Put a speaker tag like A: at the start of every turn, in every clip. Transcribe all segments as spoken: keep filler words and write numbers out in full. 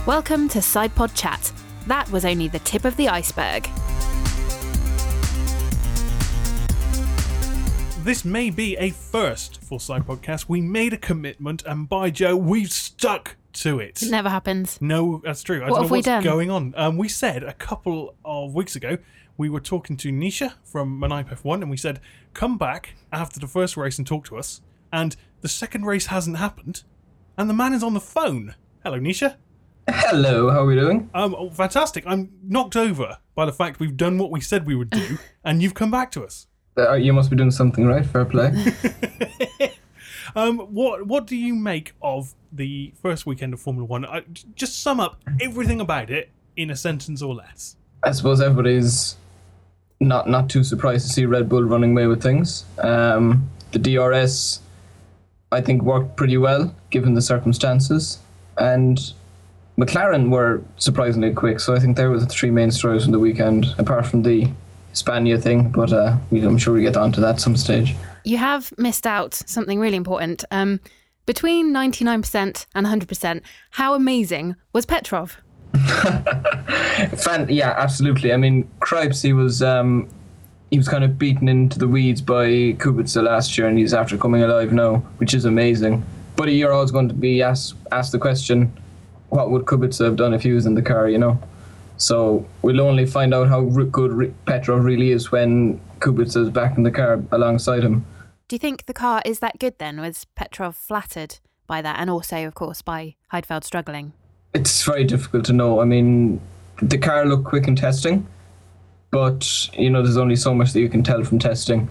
A: Welcome to SidePod Chat. That was only the tip of the iceberg.
B: This may be a first for Side Podcast. We made a commitment, and by Joe, we've stuck to it.
A: It never happens.
B: No, that's true. I
A: what
B: don't
A: have
B: know
A: we
B: what's
A: done?
B: going on. Um, we said a couple of weeks ago, we were talking to Nisha from Manipe F one, and we said, come back after the first race and talk to us. And the second race hasn't happened, and the man is on the phone. Hello, Nisha.
C: Hello, how are we doing?
B: Um, oh, fantastic. I'm knocked over by the fact we've done what we said we would do, and you've come back to us.
C: Uh, you must be doing something right, fair play.
B: um, what what do you make of the first weekend of Formula One? I, just sum up everything about it in a sentence or less.
C: I suppose everybody's not not too surprised to see Red Bull running away with things. Um, the D R S, I think, worked pretty well given the circumstances, and McLaren were surprisingly quick. So I think there were the three main stories from the weekend, apart from the Hispania thing, but uh, I'm sure we get on to that some stage.
A: You have missed out something really important. Um, between ninety-nine percent and one hundred percent, how amazing was Petrov?
C: Fan, yeah, absolutely. I mean, Cripes, he was um, he was kind of beaten into the weeds by Kubica last year, and he's after coming alive now, which is amazing. But you're always going to be asked asked the question, what would Kubica have done if he was in the car, you know? So we'll only find out how good Petrov really is when Kubica is back in the car alongside him.
A: Do you think the car is that good then? Was Petrov flattered by that, and also, of course, by Heidfeld struggling?
C: It's very difficult to know. I mean, the car looked quick in testing, but, you know, there's only so much that you can tell from testing.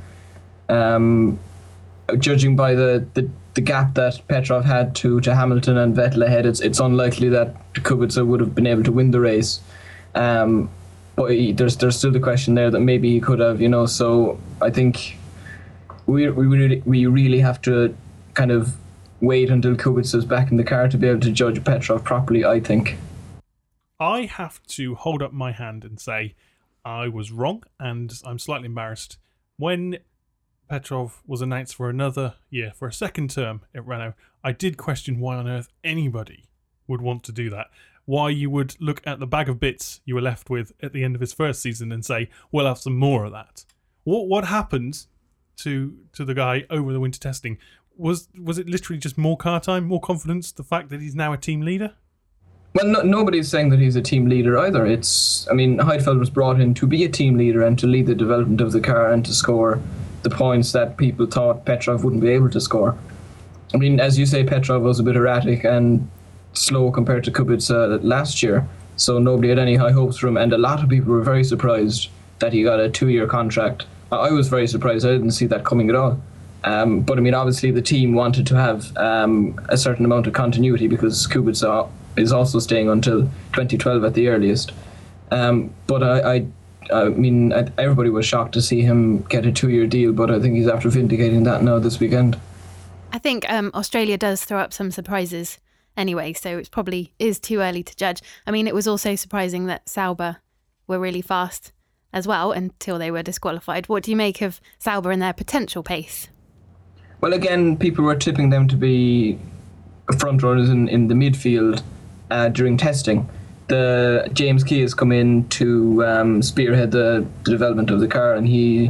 C: Um, judging by the, the, the gap that Petrov had to, to Hamilton and Vettel ahead, it's, it's unlikely that Kubica would have been able to win the race. Um, but he, there's there's still the question there that maybe he could have, you know. So I think we we really we really have to kind of wait until Kubica is back in the car to be able to judge Petrov properly, I think.
B: I have to hold up my hand and say I was wrong, and I'm slightly embarrassed. When Petrov was announced for another year, for a second term at Renault, I did question why on earth anybody would want to do that. Why you would look at the bag of bits you were left with at the end of his first season and say, we'll have some more of that. What what happened to to the guy over the winter testing? Was was it literally just more car time, more confidence, the fact that he's now a team leader?
C: Well, no, nobody's saying that he's a team leader either. It's, I mean, Heidfeld was brought in to be a team leader and to lead the development of the car and to score the points that people thought Petrov wouldn't be able to score. I mean, as you say, Petrov was a bit erratic and slow compared to Kubica last year, so nobody had any high hopes for him, and a lot of people were very surprised that he got a two-year contract. I was very surprised. I didn't see that coming at all. Um, but I mean, obviously the team wanted to have um, a certain amount of continuity because Kubica is also staying until twenty twelve at the earliest. Um, but I, I, I mean, everybody was shocked to see him get a two-year deal, but I think he's after vindicating that now this weekend.
A: I think um, Australia does throw up some surprises anyway, so it probably is too early to judge. I mean, it was also surprising that Sauber were really fast as well until they were disqualified. What do you make of Sauber and their potential pace?
C: Well, again, people were tipping them to be front runners in, in the midfield uh, during testing. The James Key has come in to um, spearhead the, the development of the car, and he,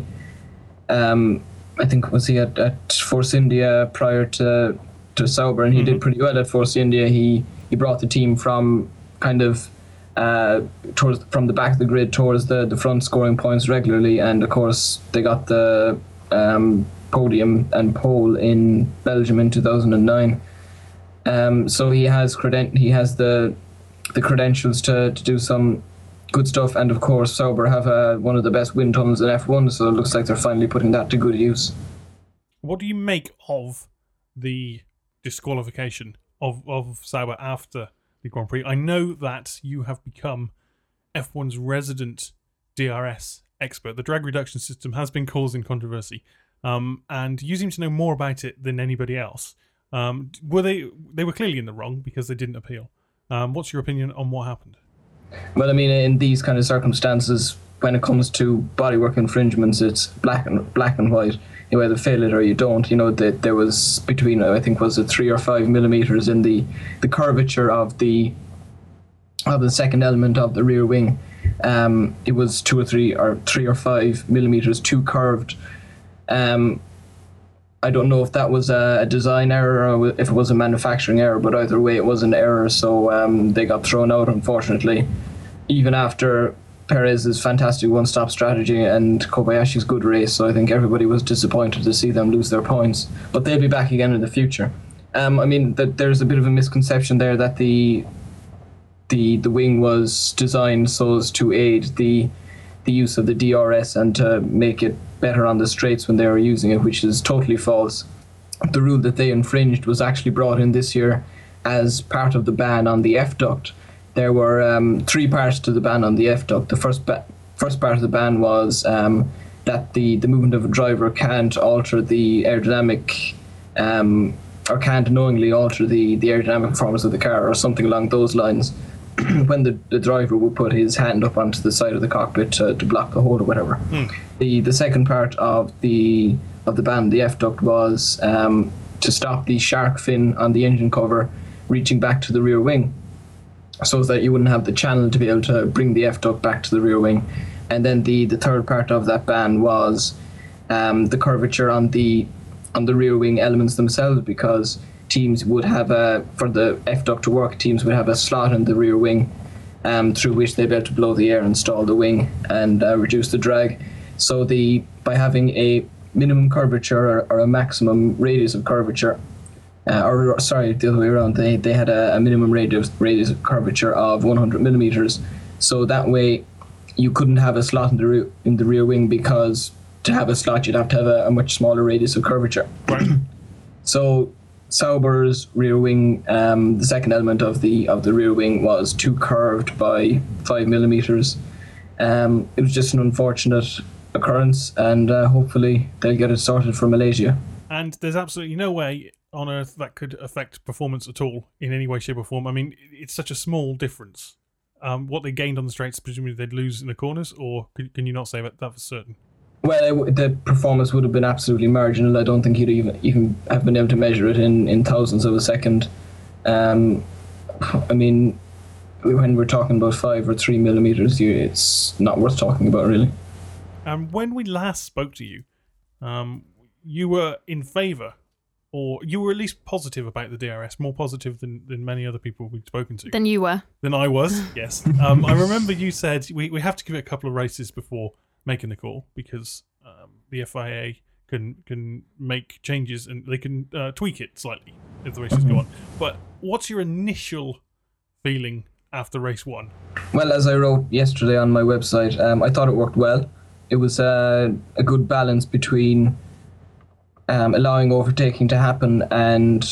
C: um, I think, was he at, at Force India prior to to Sauber, and he mm-hmm. did pretty well at Force India. He he brought the team from kind of uh, towards from the back of the grid towards the, the front, scoring points regularly, and of course they got the um, podium and pole in Belgium in two thousand nine. Um, so he has creden- he has the the credentials to, to do some good stuff, and of course Sauber have uh, one of the best wind tunnels in F one, so it looks like they're finally putting that to good use.
B: What do you make of the disqualification of, of Sauber after the Grand Prix? I know that you have become F one's resident D R S expert. The drag reduction system has been causing controversy, um, and you seem to know more about it than anybody else. Um, were they? They were clearly in the wrong because they didn't appeal. Um, what's your opinion on what happened?
C: Well, I mean, in these kind of circumstances, when it comes to bodywork infringements, it's black and black and white. You either fail it or you don't. You know, that there was between, I think, was it three or five millimeters in the, the curvature of the of the second element of the rear wing. Um, it was two or three or three or five millimeters too curved. Um, I don't know if that was a, a design error or if it was a manufacturing error, but either way, it was an error. So um, they got thrown out, unfortunately, even after Perez's fantastic one-stop strategy and Kobayashi's good race. So I think everybody was disappointed to see them lose their points, but they'll be back again in the future. Um, I mean, that there's a bit of a misconception there that the the the wing was designed so as to aid the the use of the D R S and to make it better on the straights when they were using it, which is totally false. The rule that they infringed was actually brought in this year as part of the ban on the F-duct. There were um, three parts to the ban on the F-duct. The first ba- first part of the ban was um, that the, the movement of a driver can't alter the aerodynamic um, or can't knowingly alter the, the aerodynamic performance of the car or something along those lines when the, the driver would put his hand up onto the side of the cockpit to, to block the hole or whatever. Hmm. The the second part of the of the ban, the F-duct, was um, to stop the shark fin on the engine cover reaching back to the rear wing, so that you wouldn't have the channel to be able to bring the F-duct back to the rear wing. And then the, the third part of that ban was um, the curvature on the on the rear wing elements themselves, because teams would have a, for the F-duct to work, teams would have a slot in the rear wing um, through which they'd be able to blow the air and stall the wing and uh, reduce the drag. So the by having a minimum curvature or, or a maximum radius of curvature, uh, or sorry, the other way around, they, they had a, a minimum radius, radius of curvature of one hundred millimeters. So that way you couldn't have a slot in the rear, in the rear wing, because to have a slot you'd have to have a, a much smaller radius of curvature. So Sauber's rear wing, um, the second element of the of the rear wing, was too curved by five millimeters. Um, it was just an unfortunate occurrence, and uh, hopefully they'll get it sorted for Malaysia.
B: And there's absolutely no way on earth that could affect performance at all in any way, shape, or form. I mean, it's such a small difference. Um, what they gained on the straights, presumably they'd lose in the corners, or can, can you not say that that for certain?
C: Well, it, the performance would have been absolutely marginal. I don't think you'd even even have been able to measure it in, in thousandths of a second. Um, I mean, when we're talking about five or three millimeters, you, it's not worth talking about, really.
B: Um, when we last spoke to you, um, you were in favour, or you were at least positive about the D R S, more positive than, than many other people we'd spoken to.
A: Than you were.
B: Than I was, yes. Um, I remember you said we, we have to give it a couple of races before making the call, because um, the F I A can can make changes and they can uh, tweak it slightly if the races go on. But what's your initial feeling after race one?
C: Well, as I wrote yesterday on my website, um, I thought it worked well. It was uh, a good balance between um, allowing overtaking to happen and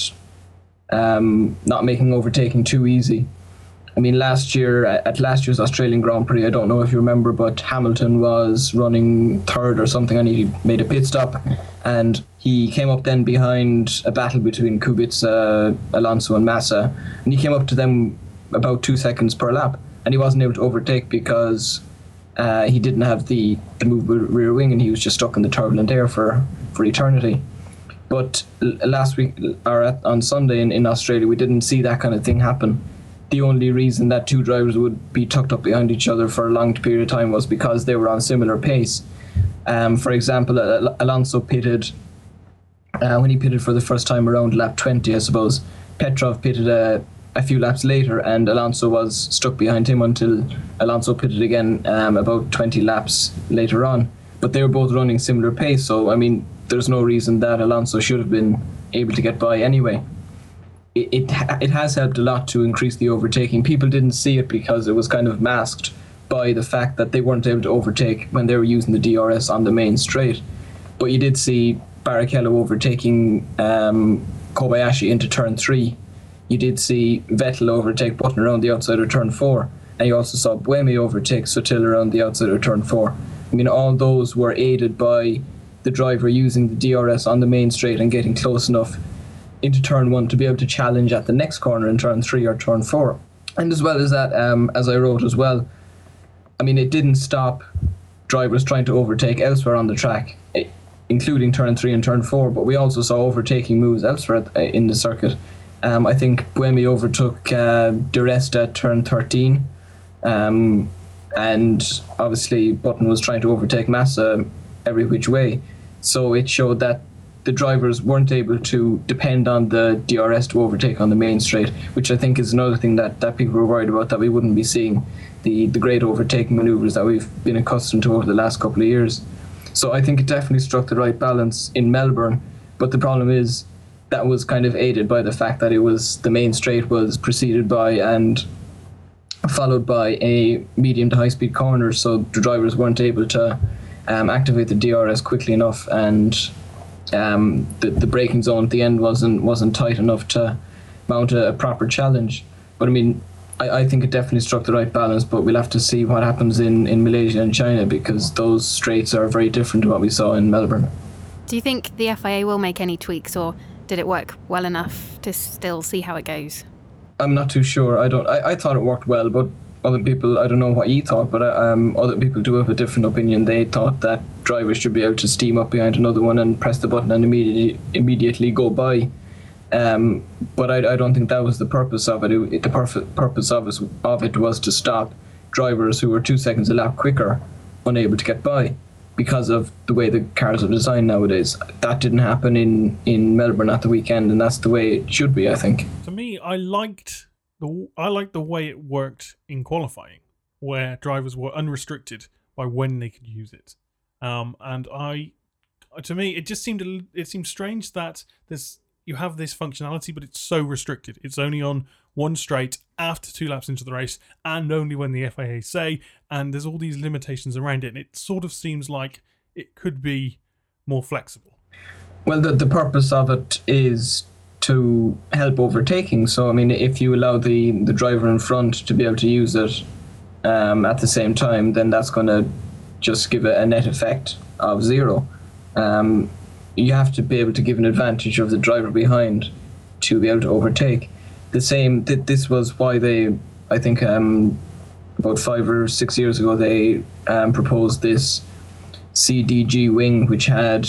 C: um, not making overtaking too easy. I mean, last year, at last year's Australian Grand Prix, I don't know if you remember, but Hamilton was running third or something, and he made a pit stop, and he came up then behind a battle between Kubica, Alonso and Massa, and he came up to them about two seconds per lap, and he wasn't able to overtake because uh, he didn't have the, the movable rear wing, and he was just stuck in the turbulent air for, for eternity. But last week, or at, on Sunday in, in Australia, we didn't see that kind of thing happen. The only reason that two drivers would be tucked up behind each other for a long period of time was because they were on similar pace. Um, for example, Al- Alonso pitted, uh, when he pitted for the first time around lap twenty, I suppose. Petrov pitted a, a few laps later, and Alonso was stuck behind him until Alonso pitted again um, about twenty laps later on. But they were both running similar pace, so I mean, there's no reason that Alonso should have been able to get by anyway. It, it it has helped a lot to increase the overtaking. People didn't see it because it was kind of masked by the fact that they weren't able to overtake when they were using the D R S on the main straight. But you did see Barrichello overtaking um, Kobayashi into turn three. You did see Vettel overtake Button around the outside of turn four. And you also saw Buemi overtake Sutil around the outside of turn four. I mean, all those were aided by the driver using the D R S on the main straight and getting close enough into turn one to be able to challenge at the next corner in turn three or turn four. And as well as that, um, as I wrote as well, I mean, it didn't stop drivers trying to overtake elsewhere on the track, including turn three and turn four, but we also saw overtaking moves elsewhere in the circuit. Um, I think Buemi overtook uh, Di Resta at turn thirteen, Um, and obviously Button was trying to overtake Massa every which way. So it showed that the drivers weren't able to depend on the D R S to overtake on the main straight, which I think is another thing that, that people were worried about, that we wouldn't be seeing the, the great overtaking manoeuvres that we've been accustomed to over the last couple of years. So I think it definitely struck the right balance in Melbourne, but the problem is that was kind of aided by the fact that it was the main straight was preceded by and followed by a medium to high speed corner, so the drivers weren't able to um, activate the D R S quickly enough, and um, the, the braking zone at the end wasn't wasn't tight enough to mount a, a proper challenge. But I mean, I, I think it definitely struck the right balance, but we'll have to see what happens in, in Malaysia and China, because those straights are very different to what we saw in Melbourne.
A: Do you think the F I A will make any tweaks, or did it work well enough to still see how it goes?
C: I'm not too sure. I don't. I, I thought it worked well, but other people, I don't know what you thought, but um, other people do have a different opinion. They thought that drivers should be able to steam up behind another one and press the button and immediately immediately go by. Um, but I, I don't think that was the purpose of it. it the perf- purpose of it, of it was to stop drivers who were two seconds a lap quicker unable to get by because of the way the cars are designed nowadays. That didn't happen in, in Melbourne at the weekend, and that's the way it should be, I think.
B: To me, I liked the I liked the way it worked in qualifying, where drivers were unrestricted by when they could use it. Um, and I, to me, it just seemed it seemed strange that this you have this functionality, but it's so restricted. It's only on one straight after two laps into the race, and only when the F I A say, and there's all these limitations around it, and it sort of seems like it could be more flexible.
C: Well, the, the purpose of it is to help overtaking. So, I mean, if you allow the, the driver in front to be able to use it um, at the same time, then that's going to just give it a net effect of zero. Um, you have to be able to give an advantage of the driver behind to be able to overtake. The same, th- this was why they, I think um, about five or six years ago, they um, proposed this C D G wing, which had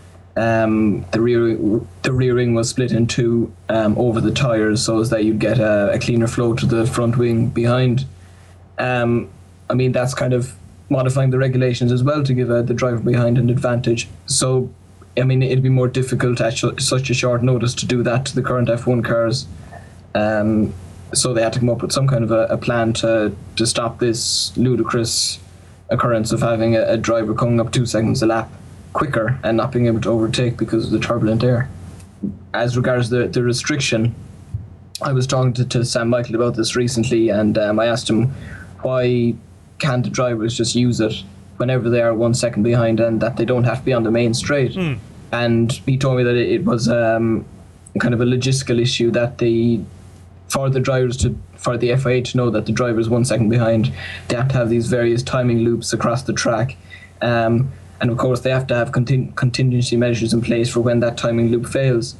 C: um, the rear the rear ring was split in two um, over the tyres, so as that you'd get a, a cleaner flow to the front wing behind. Um, I mean, that's kind of modifying the regulations as well to give uh, the driver behind an advantage. So, I mean, it'd be more difficult at sh- such a short notice to do that to the current F one cars. Um, so they had to come up with some kind of a, a plan to, to stop this ludicrous occurrence of having a, a driver coming up two seconds a lap quicker and not being able to overtake because of the turbulent air. As regards the, the restriction, I was talking to, to Sam Michael about this recently, and um, I asked him why can't the drivers just use it whenever they are one second behind and that they don't have to be on the main straight. Mm. And he told me that it, it was um, kind of a logistical issue, that the for the drivers to for the F I A to know that the driver is one second behind, they have to have these various timing loops across the track. Um, and of course they have to have conting- contingency measures in place for when that timing loop fails.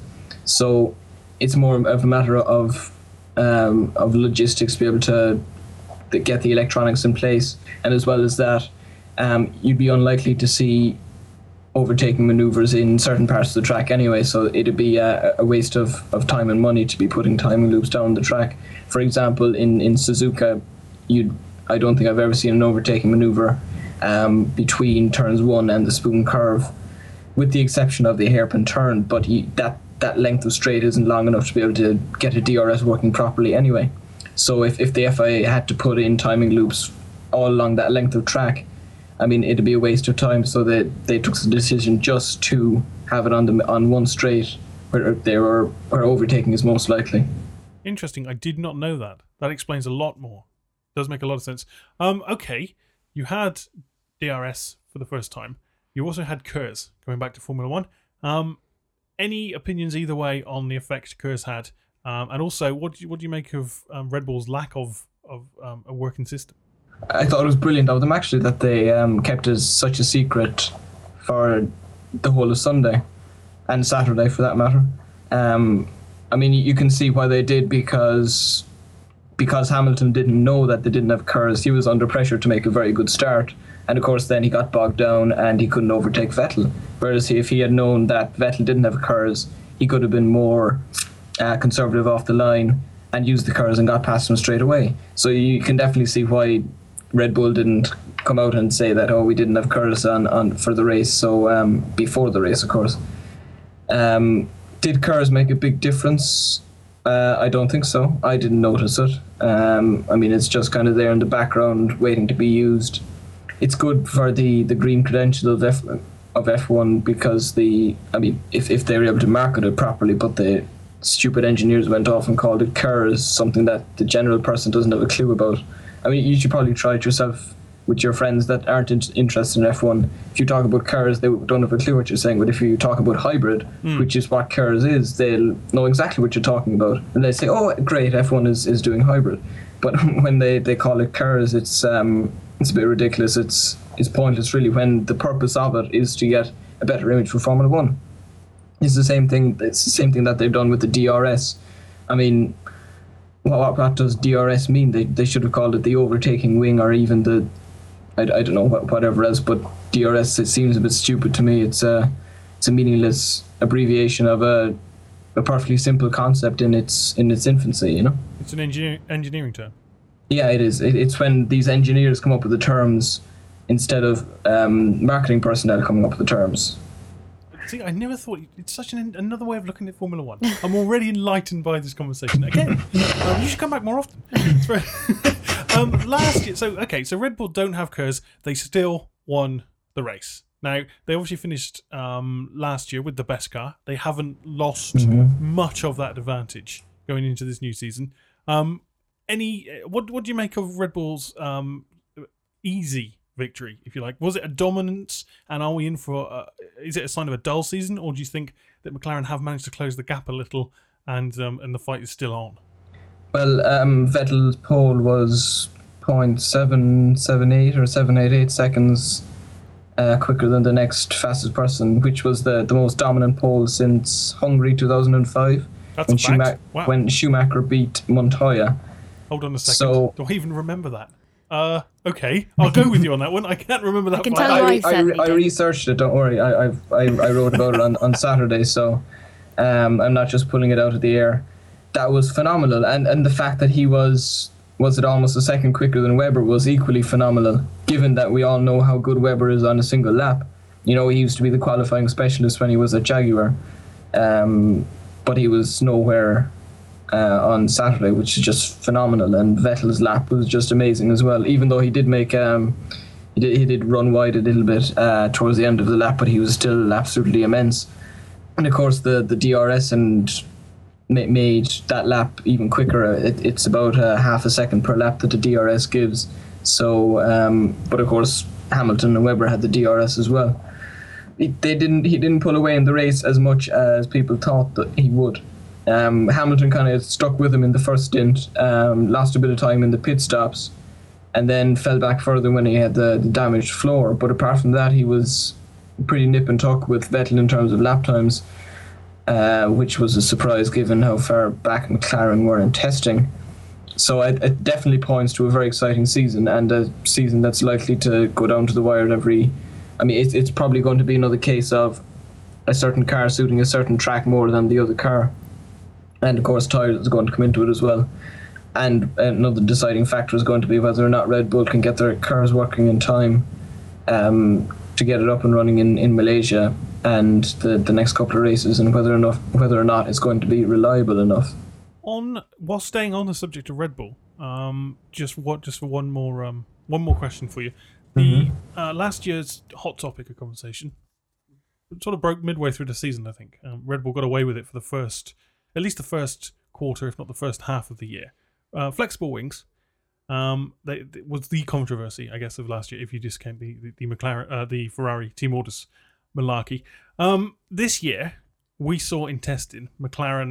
C: So it's more of a matter of um, of logistics to be able to, to get the electronics in place, and as well as that, um, you'd be unlikely to see overtaking maneuvers in certain parts of the track anyway, so it'd be a, a waste of, of time and money to be putting timing loops down the track. For example, in, in Suzuka, you'd I don't think I've ever seen an overtaking maneuver um, between turns one and the spoon curve, with the exception of the hairpin turn, but you, that, that length of straight isn't long enough to be able to get a D R S working properly anyway. So if, if the F I A had to put in timing loops all along that length of track, I mean, it'd be a waste of time, so that they took the decision just to have it on the on one straight where they were where overtaking is most likely.
B: Interesting. I did not know that. That explains a lot more. Does make a lot of sense. Um, okay, you had D R S for the first time. You also had K E R S going back to Formula One. Um, any opinions either way on the effect K E R S had, um, and also what do you, what do you make of um, Red Bull's lack of of um, a working system?
C: I thought it was brilliant of them, actually, that they um, kept it as such a secret for the whole of Sunday and Saturday, for that matter. Um, I mean, you can see why they did, because because Hamilton didn't know that they didn't have K E R S. He was under pressure to make a very good start, and of course then he got bogged down and he couldn't overtake Vettel. Whereas if he had known that Vettel didn't have K E R S, he could have been more uh, conservative off the line and used the KERS and got past them straight away. So you can definitely see why Red Bull didn't come out and say that, oh, we didn't have KERS on, on for the race, so um, before the race, of course. Um, did KERS make a big difference? Uh, I don't think so. I didn't notice it. Um, I mean, it's just kind of there in the background waiting to be used. It's good for the, the green credential of F, of F one because the, I mean, if, if they were able to market it properly, but the stupid engineers went off and called it KERS, something that the general person doesn't have a clue about. I mean, you should probably try it yourself with your friends that aren't in- interested in F one. If you talk about KERS, they don't have a clue what you're saying. But if you talk about hybrid, mm. which is what KERS is, they'll know exactly what you're talking about. And they say, oh, great, F one is, is doing hybrid. But when they, they call it KERS, it's um it's a bit ridiculous. It's it's pointless, really, when the purpose of it is to get a better image for Formula One. It's the same thing. It's the same thing that they've done with the D R S. I mean, what, what does D R S mean? They they should have called it the overtaking wing, or even the, I, I don't know, whatever else. But D R S, it seems a bit stupid to me. It's a it's a meaningless abbreviation of a a perfectly simple concept in its in its infancy. You know,
B: it's an engineer, engineering term.
C: Yeah, it is. It, it's when these engineers come up with the terms instead of um, marketing personnel coming up with the terms.
B: See, I never thought it's such an, another way of looking at Formula One. I'm already enlightened by this conversation. Again, um, you should come back more often. It's very um, last year, so okay, so Red Bull don't have KERS. They still won the race. Now they obviously finished um, last year with the best car. They haven't lost mm-hmm. much of that advantage going into this new season. Um, any what what do you make of Red Bull's um, easy victory, if you like? Was it a dominance, and are we in for uh, is it a sign of a dull season, or do you think that McLaren have managed to close the gap a little and um, and the fight is still on?
C: Well, um, Vettel's pole was zero point seven seven eight or seven eight eight seconds uh, quicker than the next fastest person, which was the, the most dominant pole since Hungary two thousand five.
B: That's
C: when,
B: a fact.
C: Schumacher,
B: Wow.
C: when Schumacher beat Montoya.
B: Hold on a second.
C: So,
B: do I even remember that? Uh, okay, I'll go with you on that one. I can't remember that.
A: I can
B: part.
A: tell
C: I, I, I, I researched it. Don't worry. I I I, I wrote about it on, on Saturday, so um, I'm not just pulling it out of the air. That was phenomenal, and and the fact that he was was it almost a second quicker than Webber was equally phenomenal. Given that we all know how good Webber is on a single lap. You know, he used to be the qualifying specialist when he was at Jaguar, um, but he was nowhere. Uh, on Saturday, which is just phenomenal, and Vettel's lap was just amazing as well. Even though he did make, um, he did he did run wide a little bit uh, towards the end of the lap, but he was still absolutely immense. And of course, the the D R S and ma- made that lap even quicker. It, it's about uh, half a second per lap that the D R S gives. So, um, but of course, Hamilton and Webber had the D R S as well. It, they didn't. He didn't pull away in the race as much as people thought that he would. Um, Hamilton kind of stuck with him in the first stint, um, lost a bit of time in the pit stops, and then fell back further when he had the, the damaged floor. But apart from that, he was pretty nip and tuck with Vettel in terms of lap times, uh, which was a surprise given how far back McLaren were in testing. So it, it definitely points to a very exciting season, and a season that's likely to go down to the wire every... I mean, it's, it's probably going to be another case of a certain car suiting a certain track more than the other car. And of course, tires is going to come into it as well. And another deciding factor is going to be whether or not Red Bull can get their cars working in time um, to get it up and running in, in Malaysia and the, the next couple of races, and whether or not whether or not it's going to be reliable enough.
B: On while staying on the subject of Red Bull, um, just what just for one more um, one more question for you. The mm-hmm. uh, last year's hot topic of conversation sort of broke midway through the season. I think um, Red Bull got away with it for the first. At least the first quarter, if not the first half of the year. Uh, flexible wings um, they, they was the controversy, I guess, of last year, if you discount the the, the McLaren, uh, the Ferrari team orders malarkey. Um, this year, we saw in testing McLaren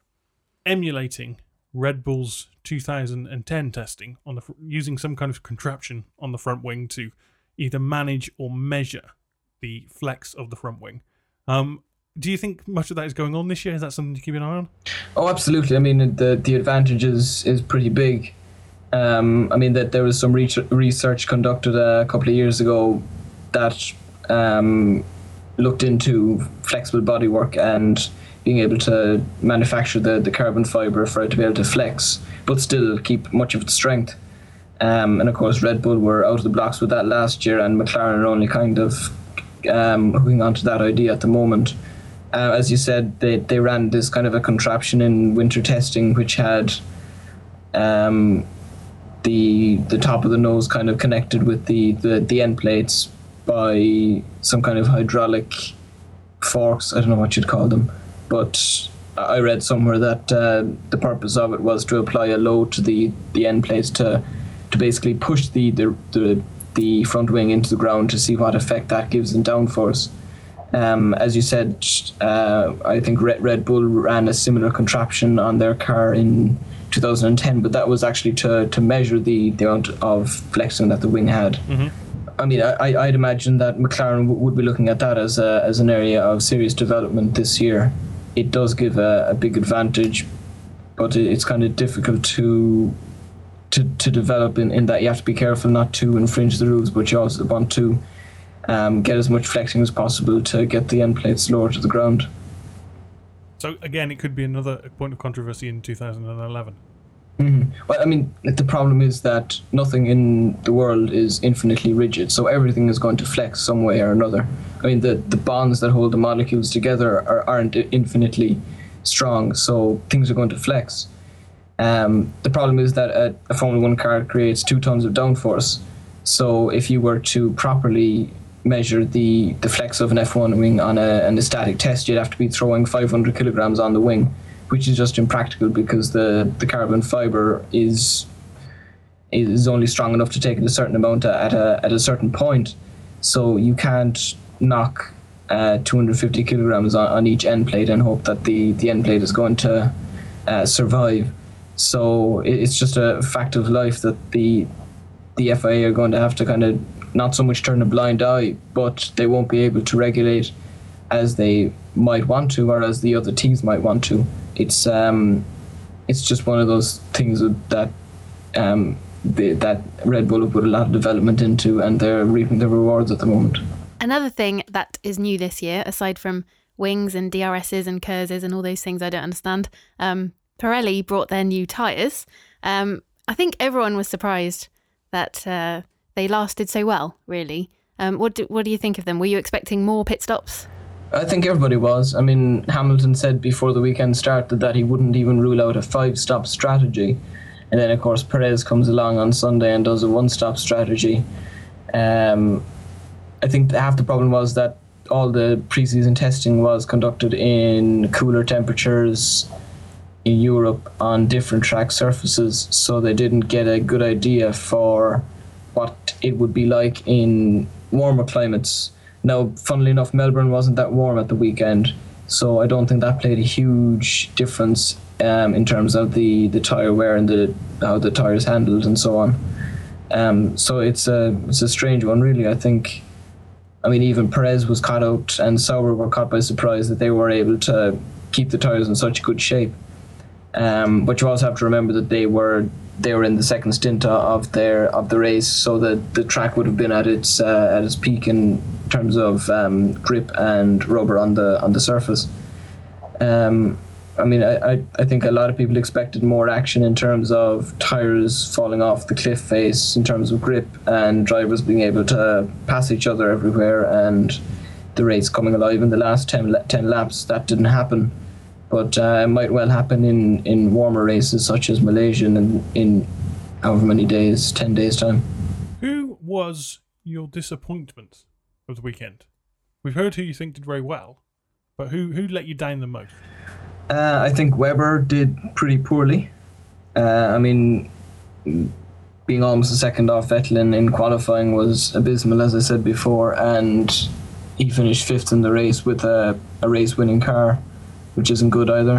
B: emulating Red Bull's two thousand ten testing on the using some kind of contraption on the front wing to either manage or measure the flex of the front wing. Um, Do you think much of that is going on this year? Is that something to keep an eye on?
C: Oh, absolutely. I mean, the the advantage is, is pretty big. Um, I mean, that there was some research conducted a couple of years ago that um, looked into flexible bodywork, and being able to manufacture the, the carbon fiber for it to be able to flex, but still keep much of its strength. Um, and of course, Red Bull were out of the blocks with that last year, and McLaren are only kind of um, hooking onto that idea at the moment. Uh, as you said, they, they ran this kind of a contraption in winter testing, which had um, the the top of the nose kind of connected with the, the, the end plates by some kind of hydraulic forks. I don't know what you'd call them, but I read somewhere that uh, the purpose of it was to apply a load to the, the end plates to to basically push the, the the the front wing into the ground to see what effect that gives in downforce. Um, as you said, uh, I think Red, Red Bull ran a similar contraption on their car in two thousand ten, but that was actually to, to measure the, the amount of flexing that the wing had.
B: Mm-hmm.
C: I mean, I, I'd imagine that McLaren w- would be looking at that as a, as an area of serious development this year. It does give a, a big advantage, but it, it's kind of difficult to to, to develop in, in that you have to be careful not to infringe the rules, but you also want to um, get as much flexing as possible to get the end plates lower to the ground.
B: So again, it could be another point of controversy in two thousand eleven.
C: Mm-hmm. Well, I mean, the problem is that nothing in the world is infinitely rigid, so everything is going to flex some way or another. I mean, the, the bonds that hold the molecules together are, aren't infinitely strong, so things are going to flex. Um, the problem is that a, a Formula One car creates two tons of downforce, so if you were to properly measure the, the flex of an F one wing on a, an static test, you'd have to be throwing five hundred kilograms on the wing, which is just impractical because the, the carbon fiber is is only strong enough to take in a certain amount at a at a certain point. So you can't knock uh, two hundred fifty kilograms on, on each end plate and hope that the, the end plate is going to uh, survive. So it, it's just a fact of life that the the F I A are going to have to kind of not so much turn a blind eye, but they won't be able to regulate as they might want to or as the other teams might want to. It's um, it's just one of those things that um, the, that Red Bull have put a lot of development into, and they're reaping the rewards at the moment.
A: Another thing that is new this year, aside from wings and D R Ss and Kurzes and all those things I don't understand, um, Pirelli brought their new tyres. Um, I think everyone was surprised that uh, they lasted so well, really. Um, what do, what do you think of them? Were you expecting more pit stops?
C: I think everybody was. I mean, Hamilton said before the weekend started that he wouldn't even rule out a five-stop strategy. And then, of course, Perez comes along on Sunday and does a one-stop strategy. Um, I think half the problem was that all the preseason testing was conducted in cooler temperatures in Europe on different track surfaces, so they didn't get a good idea for what it would be like in warmer climates. Now, funnily enough, Melbourne wasn't that warm at the weekend, so I don't think that played a huge difference um, in terms of the, the tyre wear and the how the tyres handled and so on. Um, so it's a it's a strange one, really. I think, I mean, even Perez was caught out and Sauber were caught by surprise that they were able to keep the tyres in such good shape. Um, but you also have to remember that they were they were in the second stint of their of the race, so that the track would have been at its uh, at its peak in terms of um, grip and rubber on the on the surface. Um, I mean, I, I, I think a lot of people expected more action in terms of tyres falling off the cliff face, in terms of grip, and drivers being able to pass each other everywhere, and the race coming alive in the last ten, ten laps. That didn't happen. But uh, it might well happen in, in warmer races such as Malaysia in, in however many days, ten days' time.
B: Who was your disappointment of the weekend? We've heard who you think did very well, but who, who let you down the most?
C: Uh, I think Webber did pretty poorly. Uh, I mean, being almost a second off Vettel in, in qualifying was abysmal, as I said before, and he finished fifth in the race with a, a race-winning car, which isn't good either.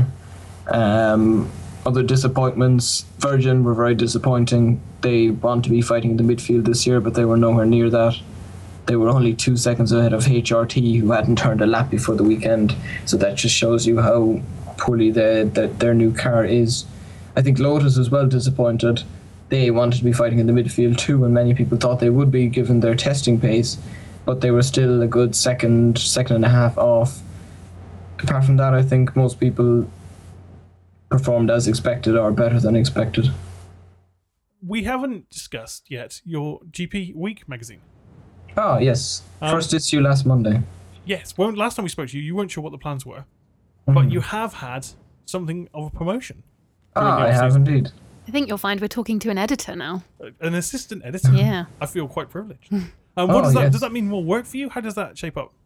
C: Um, other disappointments, Virgin were very disappointing. They want to be fighting in the midfield this year, but they were nowhere near that. They were only two seconds ahead of H R T, who hadn't turned a lap before the weekend. So that just shows you how poorly the, the, their new car is. I think Lotus is well disappointed. They wanted to be fighting in the midfield too, and many people thought they would be given their testing pace, but they were still a good second, second and a half off apart from that, I think most people performed as expected or better than expected.
B: We haven't discussed yet your G P Week magazine.
C: Oh, yes.
B: Um,
C: First issue last Monday.
B: Yes. Well, last time we spoke to you, you weren't sure what the plans were, but you have had something of a promotion. during
C: Ah,
B: the
C: I have
B: off-season.
C: indeed.
A: I think you'll find we're talking to an editor now.
B: An assistant editor.
A: Yeah.
B: I feel quite privileged. Um, what
C: Oh,
B: does that
C: yes.
B: does that mean more work for you? How does that shape up?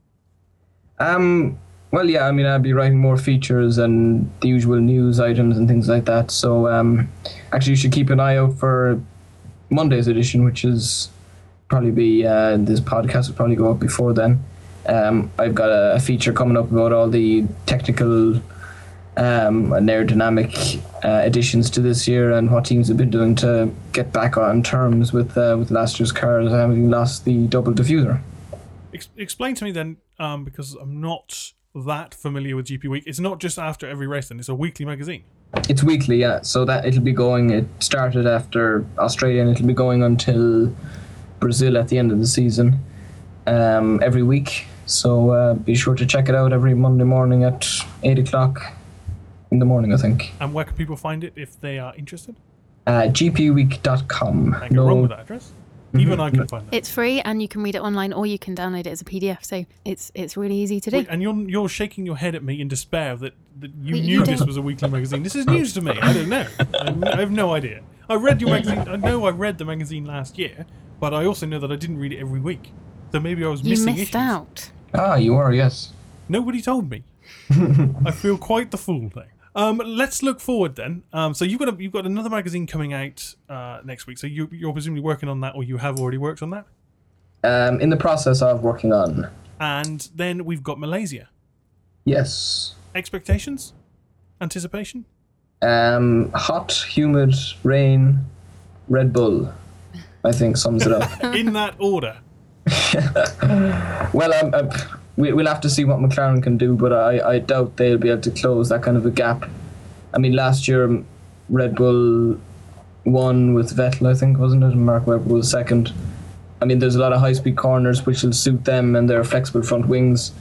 C: Um, well, yeah, I mean, I'll be writing more features and the usual news items and things like that. So, um, actually, you should keep an eye out for Monday's edition, which is probably be uh, this podcast will probably go up before then. Um, I've got a, a feature coming up about all the technical um, and aerodynamic uh, additions to this year and what teams have been doing to get back on terms with uh, with last year's cars, having lost the double diffuser.
B: Ex- explain to me then, um, because I'm not that familiar with G P Week. It's not just after every race, then it's a weekly magazine.
C: It's weekly, yeah. So that it'll be going. It started after Australia, and it'll be going until Brazil at the end of the season, um, every week. So uh, be sure to check it out every Monday morning at eight o'clock in the morning, I think.
B: And where can people find it if they are interested?
C: Uh, G P week dot com.
B: I can go wrong with that address. Even I can find that.
A: It's free and you can read it online or you can download it as a P D F. So it's it's really easy to do.
B: Wait, and you're you're shaking your head at me in despair that, that you
A: Wait,
B: knew
A: you
B: this
A: don't-
B: was a weekly magazine. This is news to me. I don't know. I, I have no idea. I read your magazine. I know I read the magazine last year, but I also know that I didn't read it every week. So maybe I was
A: You
B: missing
A: missed
B: issues.
A: out.
C: Ah, you are, yes.
B: Nobody told me. I feel quite the fool there. Um, let's look forward then. Um, so you've got a, you've got another magazine coming out uh, next week. So you, you're presumably working on that, or you have already worked on that.
C: Um, in the process of working on.
B: And then we've got Malaysia.
C: Yes.
B: Expectations, anticipation.
C: Um, hot, humid, rain, Red Bull, I think sums it up.
B: In that order.
C: Well, um, uh, we, we'll have to see what McLaren can do, but I, I doubt they'll be able to close that kind of a gap. I mean, last year Red Bull won with Vettel, I think, wasn't it? And Mark Webber was second. I mean, there's a lot of high-speed corners which will suit them and their flexible front wings.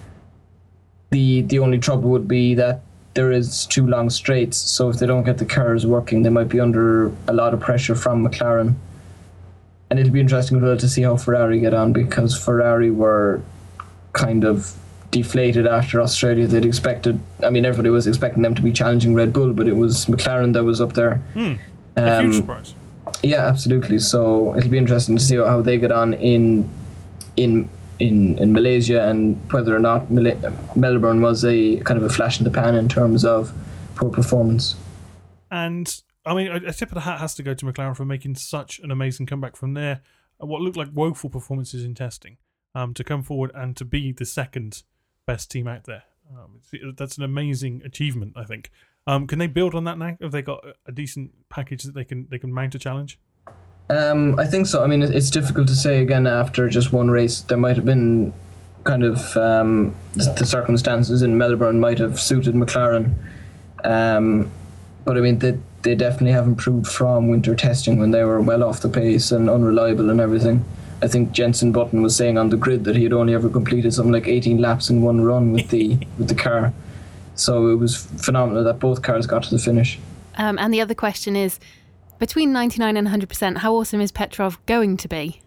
C: The the only trouble would be that there is two long straights, so if they don't get the cars working, they might be under a lot of pressure from McLaren. And it'll be interesting as well to see how Ferrari get on, because Ferrari were kind of deflated after Australia. They'd expected, I mean, everybody was expecting them to be challenging Red Bull, but it was McLaren that was up there.
B: Hmm. A
C: Um,
B: huge surprise.
C: Yeah, absolutely. So it'll be interesting to see how they get on in in in, in Malaysia, and whether or not Mala- Melbourne was a kind of a flash in the pan in terms of poor performance.
B: And I mean, a, a tip of the hat has to go to McLaren for making such an amazing comeback from there. What looked like woeful performances in testing, um, to come forward and to be the second best team out there. Um, it's, that's an amazing achievement, I think. Um, can they build on that now? Have they got a decent package that they can they can mount a challenge?
C: Um, I think so. I mean, it- it's difficult to say again after just one race. There might have been kind of um, the circumstances in Melbourne might have suited McLaren, um, but I mean they they definitely have improved from winter testing when they were well off the pace and unreliable and everything. I think Jenson Button was saying on the grid that he had only ever completed something like eighteen laps in one run with the with the car. So it was phenomenal that both cars got to the finish.
A: Um, and the other question is, between ninety-nine and one hundred percent, how awesome is Petrov going to be?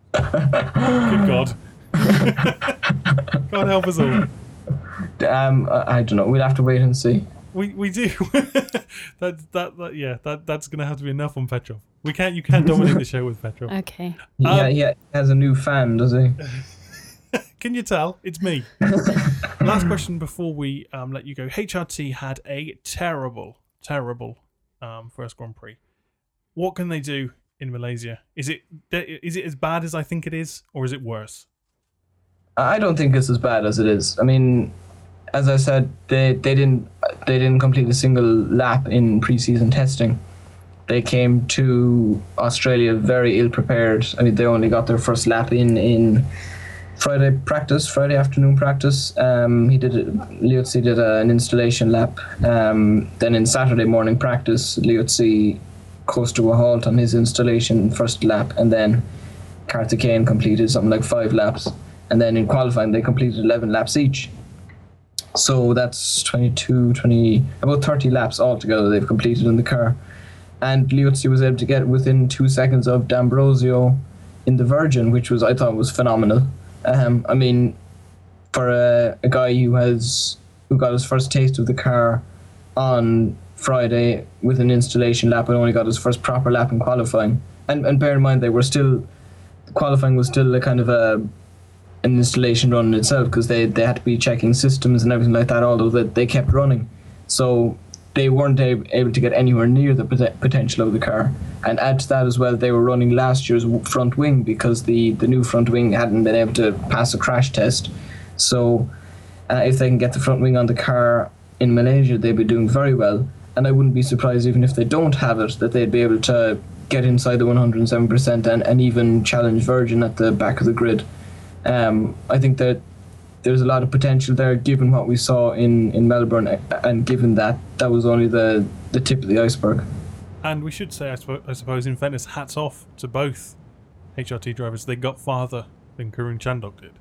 B: Good God. God help us all.
C: Um, I, I don't know. We'll have to wait and see.
B: We we do. that, that that yeah. That that's gonna have to be enough on Petrov. We can't. You can't dominate the show with Petrov.
A: Okay.
C: Yeah,
B: Um,
C: yeah. He has a new fan, does he?
B: Can you tell? It's me. Last question before we um, let you go. H R T had a terrible, terrible um, first Grand Prix. What can they do in Malaysia? Is it is it as bad as I think it is, or is it worse?
C: I don't think it's as bad as it is. I mean, as I said, they they didn't they didn't complete a single lap in preseason testing. They came to Australia very ill prepared. I mean, they only got their first lap in in Friday practice, Friday afternoon practice. Um, he did Liuzzi did a, an installation lap. Um, then in Saturday morning practice, Liuzzi coasted to a halt on his installation first lap, and then Karthikeyan completed something like five laps. And then in qualifying, they completed eleven laps each. So that's twenty-two, twenty, about thirty laps altogether they've completed in the car. And Liuzzi was able to get within two seconds of D'Ambrosio in the Virgin, which was, I thought, was phenomenal. Um, I mean, for a, a guy who has who got his first taste of the car on Friday with an installation lap and only got his first proper lap in qualifying. And and bear in mind, they were still qualifying was still a kind of a an installation run in itself, because they, they had to be checking systems and everything like that, although that they kept running. So they weren't able, able to get anywhere near the pot- potential of the car. And add to that as well, they were running last year's front wing, because the, the new front wing hadn't been able to pass a crash test. So uh, if they can get the front wing on the car in Malaysia, they'd be doing very well. And I wouldn't be surprised, even if they don't have it, that they'd be able to get inside the one hundred seven percent and, and even challenge Virgin at the back of the grid. Um, I think that there's a lot of potential there, given what we saw in, in Melbourne, and given that that was only the, the tip of the iceberg.
B: And we should say, I, sp- I suppose, in fairness, hats off to both H R T drivers. They got farther than Karun Chandok did.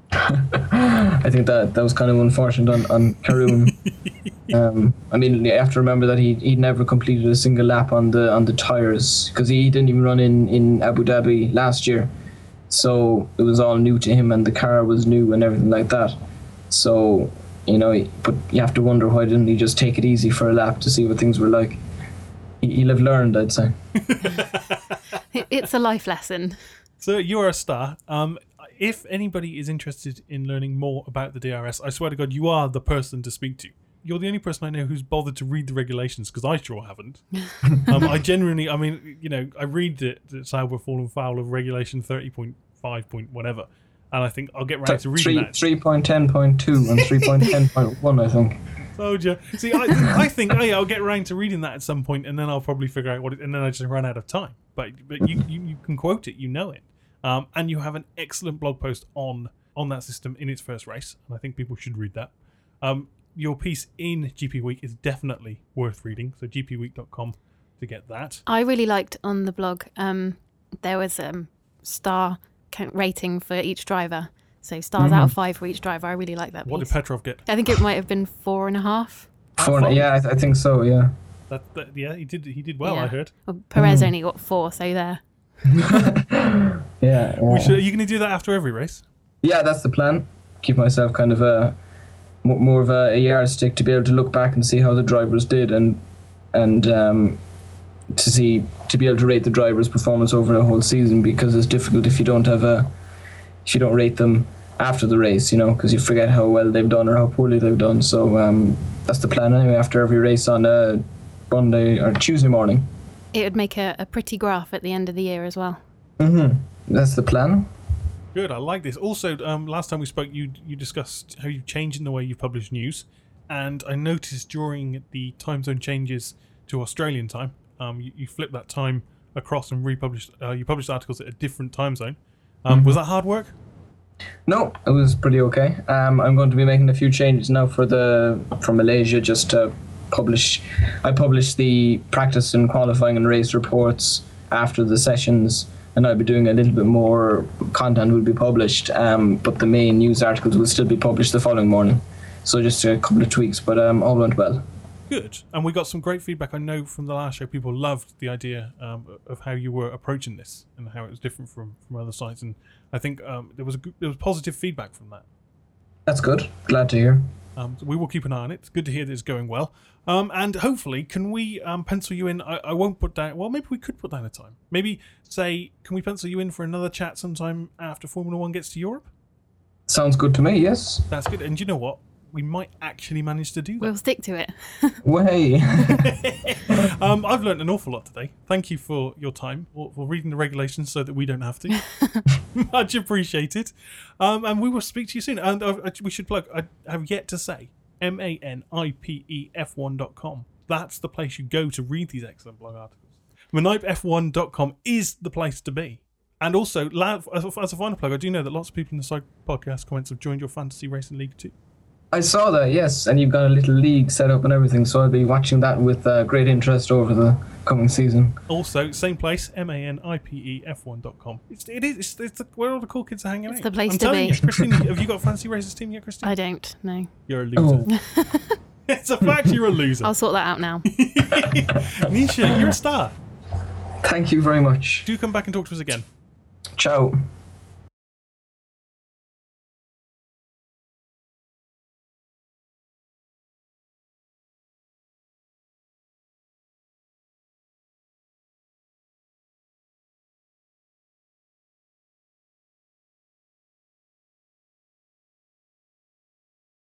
C: I think that that was kind of unfortunate on, on Karun. um, I mean, you have to remember that he he never completed a single lap on the on the tyres, because he didn't even run in, in Abu Dhabi last year. So it was all new to him, and the car was new and everything like that. So, you know, but you have to wonder, why didn't he just take it easy for a lap to see what things were like? He, he'll have learned, I'd say.
A: It's a life lesson.
B: So you are a star. Um, if anybody is interested in learning more about the D R S, I swear to God, you are the person to speak to. You're the only person I know who's bothered to read the regulations, because I sure haven't. um, I genuinely, I mean, you know, I read that, that Sauber fallen foul of regulation thirty point five point whatever, and I think I'll get round to reading that.
C: three point ten point two and three point ten point one, I think.
B: Told you. See, I, I think, oh yeah, I'll get around to reading that at some point, and then I'll probably figure out what it, and then I just run out of time. But but you, you, you can quote it, you know it. Um, and you have an excellent blog post on on that system in its first race, and I think people should read that. Um, your piece in G P Week is definitely worth reading, so g p week dot com to get that.
A: I really liked on the blog, um, there was a um, star rating for each driver. So stars mm-hmm. out of five for each driver. I really like that piece.
B: What did Petrov get?
A: I think it might have been four and a half.
C: Four, and, yeah, I, th- I think so, yeah.
B: That, that, yeah, he did He did well,
A: yeah.
B: I heard.
A: Well, Perez
C: mm.
A: only got four, so there.
C: yeah. yeah.
B: We should, are you going to do that after every race?
C: Yeah, that's the plan. Keep myself kind of a more of a, a yardstick to be able to look back and see how the drivers did, and and um, to see to be able to rate the drivers' performance over the whole season, because it's difficult if you don't have a if you don't rate them after the race, you know, because you forget how well they've done or how poorly they've done. So um, that's the plan anyway. After every race on a Monday or Tuesday morning,
A: it would make a, a pretty graph at the end of the year as well.
C: Mm-hmm. That's the plan.
B: Good, I like this. Also, um, last time we spoke, you you discussed how you've changed in the way you publish news, and I noticed during the time zone changes to Australian time, um, you, you flipped that time across and republished. Uh, you published articles at a different time zone. Um, mm-hmm. Was that hard work?
C: No, it was pretty okay. Um, I'm going to be making a few changes now for the for Malaysia, just to publish. I publish the practice and qualifying and race reports after the sessions, and I'll be doing a little bit more content will be published, um, but the main news articles will still be published the following morning. So just a couple of tweaks, but um, all went well.
B: Good. And we got some great feedback. I know from the last show, people loved the idea um, of how you were approaching this and how it was different from, from other sites. And I think um, there was a good, there was positive feedback from that.
C: That's good. Glad to hear.
B: Um, so we will keep an eye on it. It's good to hear that it's going well. Um, and hopefully, can we um, pencil you in? I, I won't put down... Well, maybe we could put down a time. Maybe say, can we pencil you in for another chat sometime after Formula One gets to Europe?
C: Sounds good to me, yes.
B: That's good. And you know what? We might actually manage to do that.
A: We'll stick to it.
C: Way.
B: um, I've learned an awful lot today. Thank you for your time, for, for reading the regulations so that we don't have to. Much appreciated. Um, and we will speak to you soon. And uh, we should plug, I have yet to say, M A N I P E F one dot com. That's the place you go to read these excellent blog articles. Manipe F one dot com is the place to be. And also, as a final plug, I do know that lots of people in the side podcast comments have joined your fantasy racing league too.
C: I saw that, yes, and you've got a little league set up and everything, so I'll be watching that with uh, great interest over the coming season.
B: Also, same place, M A N I P E F one dot com. It's, it is, it's, it's the, where all the cool kids are hanging
A: It's
B: out.
A: the place
B: I'm
A: to
B: telling
A: be.
B: You, Christine, have you got a Fantasy Racers team yet, Christine?
A: I don't know.
B: You're a loser.
C: Oh,
B: It's a fact you're a loser.
A: I'll sort that out now.
B: Nisha, you're a star.
C: thank you very much.
B: Do come back and talk to us again.
C: Ciao.